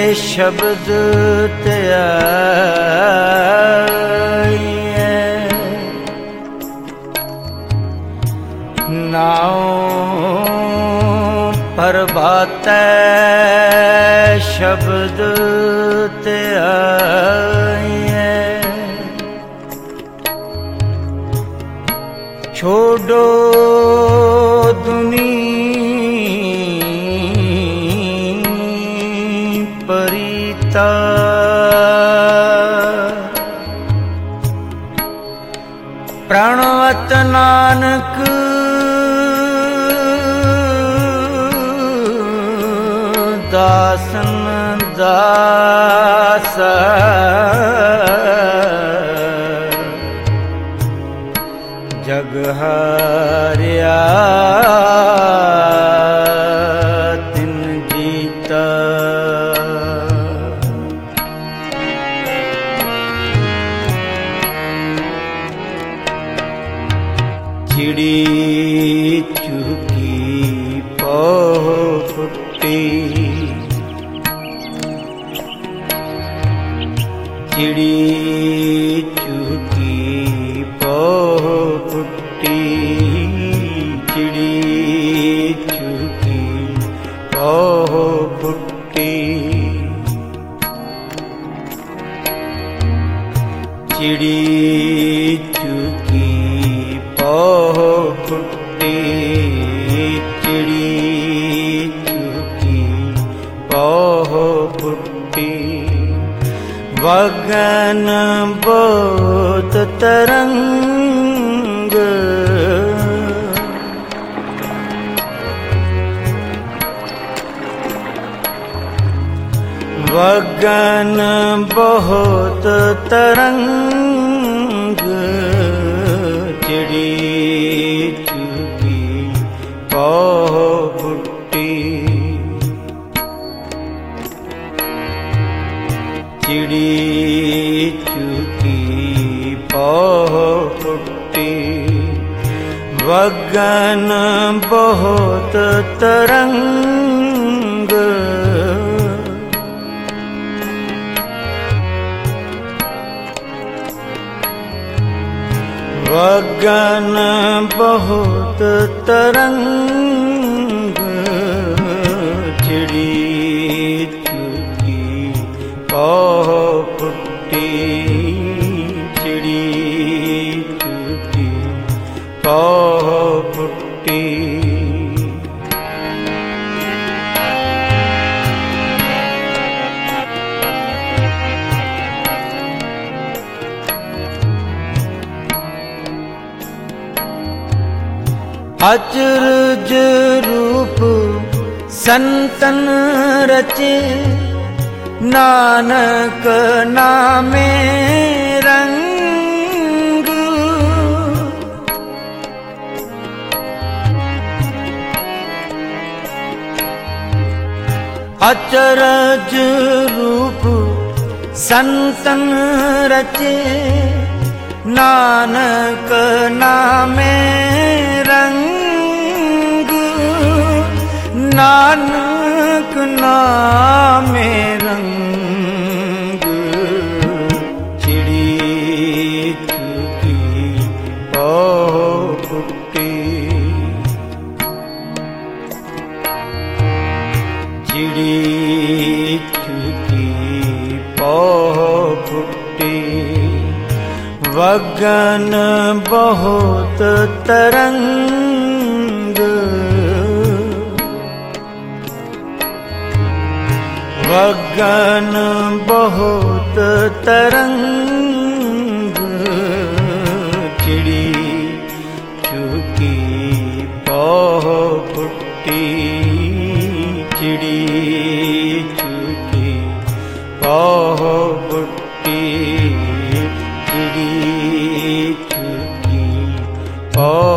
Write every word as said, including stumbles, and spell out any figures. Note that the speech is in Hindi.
शब्द ते आइए, नाओ प्रभाते शब्द ते आइए। छोड़ो दुनी परीता, प्रणवत नानक दासन दास। जग हारिया तिन जीता, चिड़ी चुकी पह फुटी, चिड़ी चुकी पह फुटी, चिड़ी चुकी पह फुटी, चिड़ी चुकी पह फुटी, चिड़ी चुकी पह फुटी। वगन बोत तरंग, वगन बहुत तरंग, चिड़ी चुकी पह फुटी, चिड़ी चुकी पह फुटी। वगन बहुत तरंग, वगन बहुत तरंग, चिड़ी चुकी पह फुटी, चिड़ी चुकी पह फुटी। अचरज रूप संतन रचे, नानक नामे रंग। अचरज रूप संतन रचे, नानक नामे रंग। नानक नामे रंग, चिड़ी चुकी पह फुटी, चिड़ी चुकी पह फुटी। वगन बहुत तरंग, वगन बहुत तरंग, चिड़ी चुकी पह फुटी, चिड़ी चुकी पह फुटी, चिड़ी चुकी पह